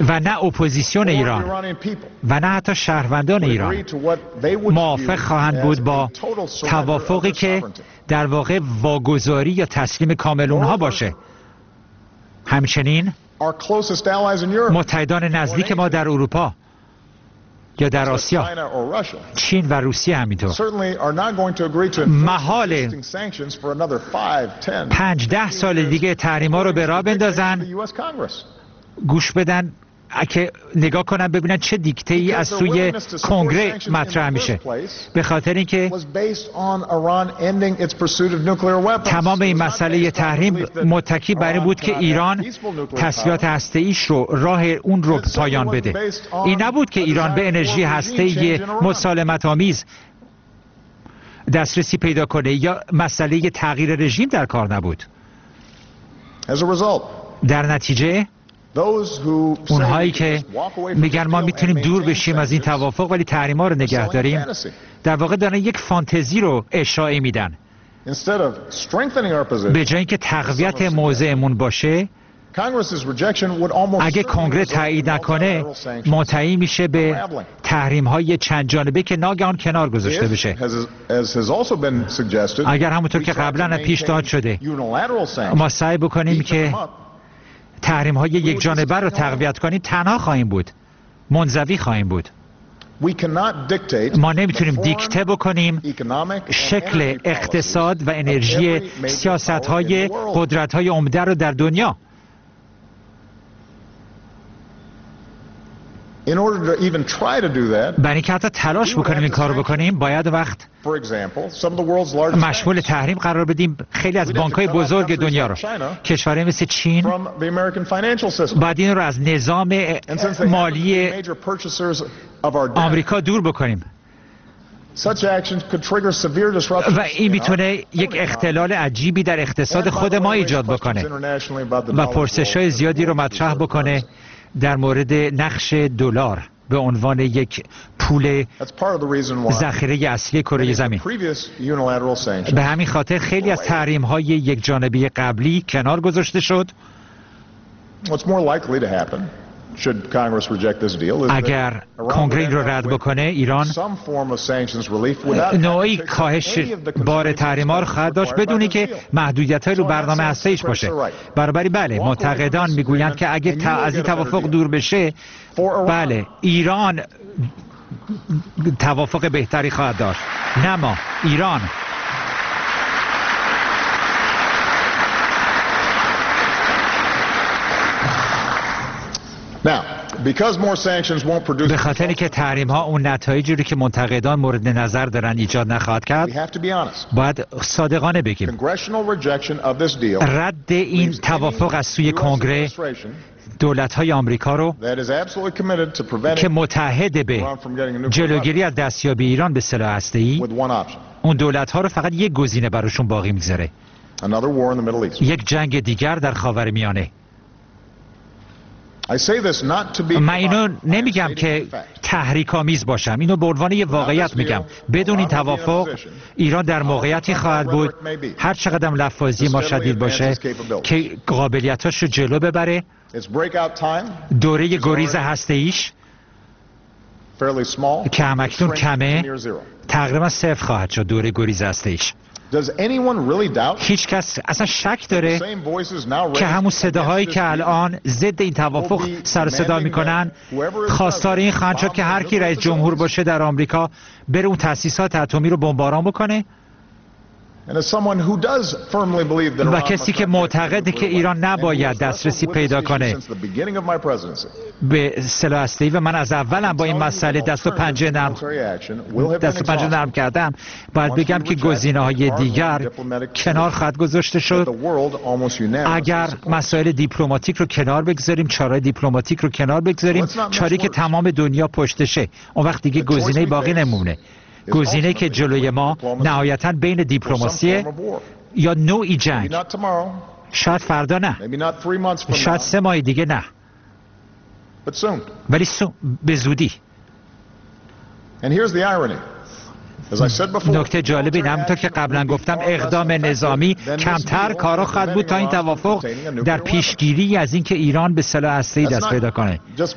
و نه اپوزیسیون ایران و نه حتی شهروندان ایران موافق خواهند بود با توافقی که در واقع واگذاری یا تسلیم کامل اونها باشه. همچنین متحدان نزدیک ما در اروپا یا در آسیا، چین و روسیه همینطور، محال 5-10 سال دیگه تحریم‌ها رو به راه بندازن، گوش بدن که نگاه کنن ببینن چه دیکته‌ای از سوی کنگره مطرح میشه. به خاطر اینکه تمام این مسئله تحریم متکی بر این بود که ایران تسلیحات هسته‌ایش رو راه اون رو پایان بده. این نبود که ایران به انرژی هسته‌ای مسالمت آمیز دسترسی پیدا کنه یا مسئله تغییر رژیم در کار نبود. در نتیجه اونهایی که میگن ما میتونیم دور بشیم از این توافق ولی تحریم‌ها رو نگه داریم، در واقع دارن یک فانتزی رو اشاعه میدن. به جای اینکه تقویت موضعمون باشه، اگه کنگره تایید نکنه منتهی میشه به تحریم‌های چند جانبه که ناگهان کنار گذاشته بشه. اگر همونطور که قبلا پیشنهاد شده ما سعی بکنیم که تحریم‌های یک جانبه رو تقویت کنیم، تنها خواهیم بود، منزوی خواهیم بود. ما نمیتونیم دیکته بکنیم شکل اقتصاد و انرژی سیاست‌های قدرت‌های عمده رو در دنیا. برای اینکه حتی تلاش بکنیم این کار رو بکنیم، باید وقت مشمول تحریم قرار بدیم خیلی از بانک‌های بزرگ دنیا رو. کشورهای مثل چین باید این رو از نظام مالی آمریکا دور بکنیم و این میتونه یک اختلال عجیبی در اقتصاد خود ما ایجاد بکنه و پرسش‌های زیادی رو مطرح بکنه در مورد نقش دلار به عنوان یک پول ذخیره اصلی کره زمین. به همین خاطر خیلی از تحریم‌های یک جانبه قبلی کنار گذاشته شد. اگر کنگره این رو رد بکنه، ایران نوعی کاهش بار تحریم‌ها رو خواهد داشت بدونی که محدودیت‌های رو برنامه هسته‌ایش باشه. برابری بله، معتقدان میگویند که اگه از این توافق دور بشه، بله ایران توافق بهتری خواهد داشت، نه ما، ایران. به خاطری که تحریم ها اون نتایجی رو که منتقدان مورد نظر دارن ایجاد نخواهد کرد، باید صادقانه بگیم رد این توافق از سوی کنگره دولت های آمریکا رو که متحد به جلوگیری از دستیابی ایران به سلاح هسته‌ای، اون دولت ها رو فقط یک گزینه براشون باقی میذاره: یک جنگ دیگر در خاورمیانه. من اینو نمیگم که تحریک‌آمیز باشم، اینو به عنوان یه واقعیت میگم. بدون این توافق ایران در موقعیتی خواهد بود، هر چقدر لفاظی ما شدید باشه، که قابلیتاش رو جلو ببره. دوره گریز هسته‌ایش که همکنون کمه، تقریبا صفر خواهد شد دوره گریز هسته‌ایش. هیچ کس اصلا شک داره که همون صداهایی که الان ضد این توافق سر صدا میکنن خواستار این خواهند شد که هر کی رئیس جمهور باشه در آمریکا بره اون تأسیسات اتمی رو بمباران بکنه؟ و کسی که معتقده که ایران نباید دسترسی پیدا کنه به سلاح هسته‌ای، و من از اولم با این مسئله دست و پنجه نرم کردم، باید بگم که گزینه‌های دیگر کنار خواهد گذاشته شد. اگر مسائل دیپلماتیک رو کنار بگذاریم، چاره‌های دیپلماتیک رو کنار بگذاریم، چاری که تمام دنیا پشتشه، اون وقت دیگه گزینه باقی نمونه. گزینه که جلوی ما نهایتاً بین دیپلماسی یا نوعی جنگ، شاید فردا نه، شاید 3 ماه دیگه نه، ولی به زودی. نکته جالب این، همونطور که قبلا گفتم، اقدام نظامی کمتر کارا خواهد بود تا این توافق در پیشگیری از اینکه ایران به سلاح هسته‌ای دست پیدا کنه.